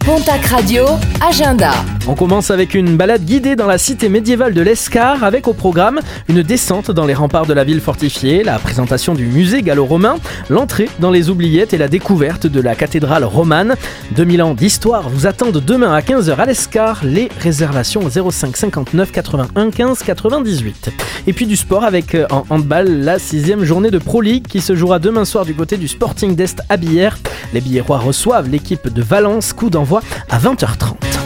Pontac Radio, agenda. On commence avec une balade guidée dans la cité médiévale de l'Escar, avec au programme une descente dans les remparts de la ville fortifiée, la présentation du musée gallo-romain, l'entrée dans les oubliettes et la découverte de la cathédrale romane. 2000 ans d'histoire vous attendent demain à 15h à l'Escar. Les réservations au 05 59 81 15 98. Et puis du sport avec en handball la 6e journée de Pro League qui se jouera demain soir du côté du Sporting d'Est à Billère. Les Billérois reçoivent l'équipe de Valence, coup d'envoi à 20h30.